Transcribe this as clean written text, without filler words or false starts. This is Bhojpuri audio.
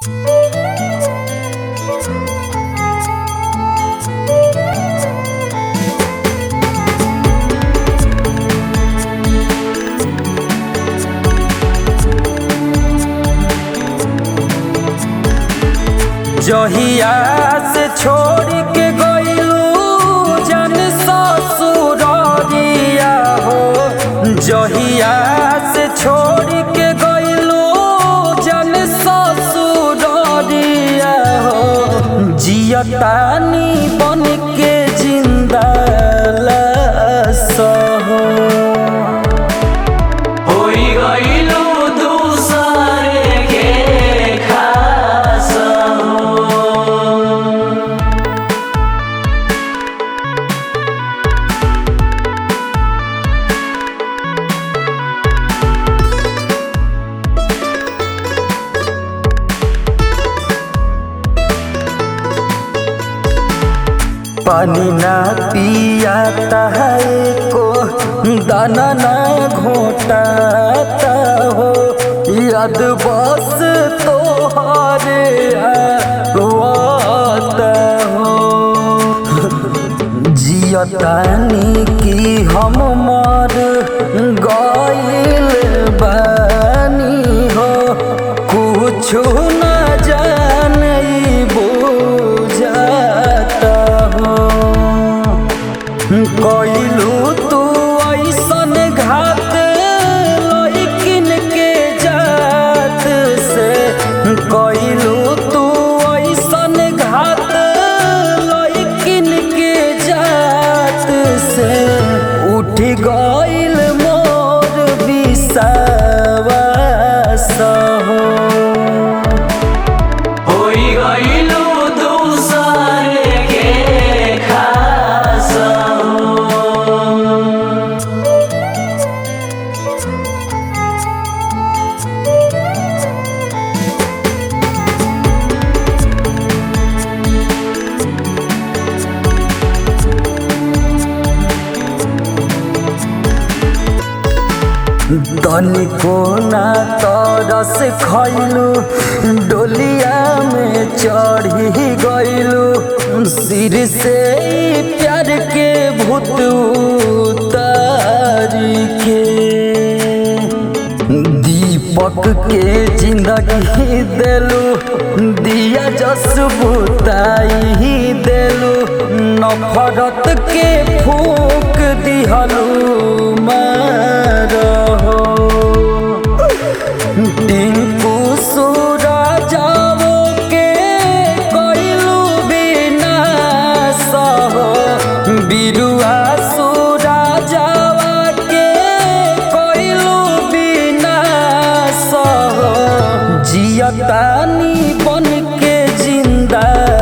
जहिया से छोड़ के गइलू जन ससुररिया हो, जहिया से छोड़ के गइलू जन ससुररिया हो, जियतानी बन के जिंदा लाश हो। पानी ना पियाता है को दाना ना घोटाता हो, याद बस तोहारे आता हो। जियतानी की हम मर गइल बानी हो, कुछ ना जाने कइलू तू ऐसन घात लइकिन के जात से, कइलू तू ऐसन घात लइकिन के जात से, उठ गइल मोर विश्वास हो। तनिको ना तरस खइलू, डोलिया में चढ़ी गइलू, सिर से प्यार के भूत उतारी के। दीपक के जिंदगी देलू, दिया जस बुताई देलू, नफरत के फूक दिहलू मारहो। टिंकू सूरजाओ के कइलू विनाश हो, बिरुआ सूरजावा के कइलू विनाश हो, जियतानी बन के जिंदा